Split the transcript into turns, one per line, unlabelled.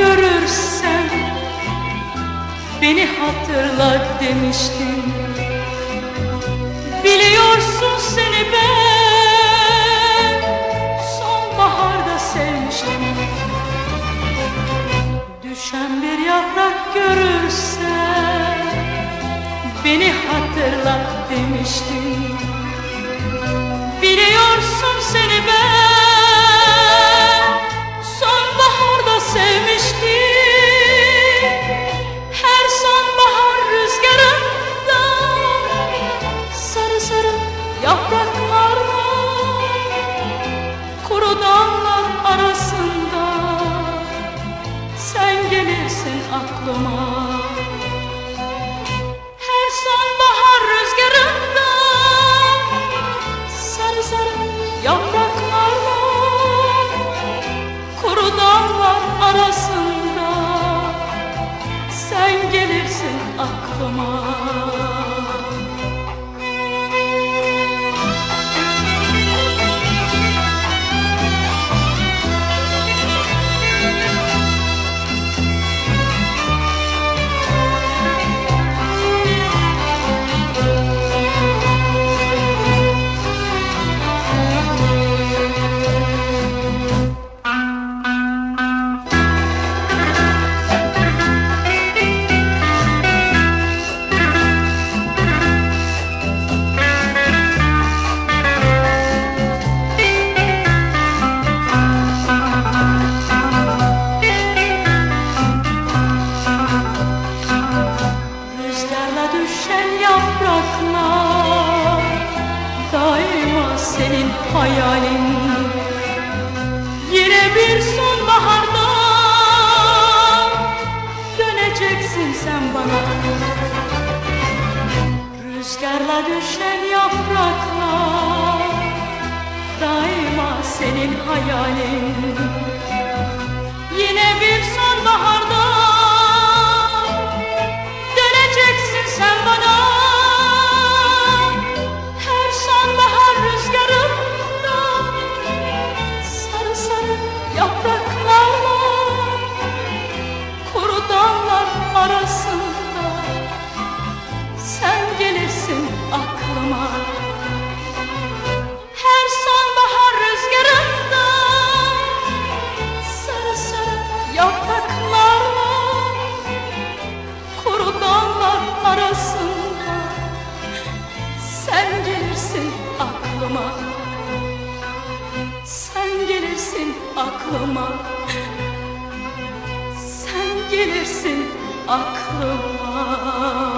görürsen beni hatırla demiştin. Biliyorsun seni ben sonbaharda sevmiştim. Düşen bir yaprak görürsen beni hatırla demiştin. Biliyorsun seni ben sonbaharda sevmiştim. Her sonbahar rüzgarında sarı sarı yapraklarla kuru dallar arasında sen gelirsin aklıma. Her sonbahar rüzgarında sarı sarı yapraklarla kuru dallar arasında sen gelirsin aklıma. Yapraklar daima senin hayalin. Yine bir sonbaharda döneceksin sen bana. Rüzgarla düşen yapraklar daima senin hayalin. Yine bir sonbaharda döneceksin sen bana. Her sonbahar rüzgarında sarı sarı yapraklarla kuru dallar arasında sen gelirsin aklıma. Her sonbahar rüzgarında sarı sarı yapraklarla kuru dallar arasında sen gelirsin aklıma. Sen gelirsin aklıma. Sen gelirsin aklıma.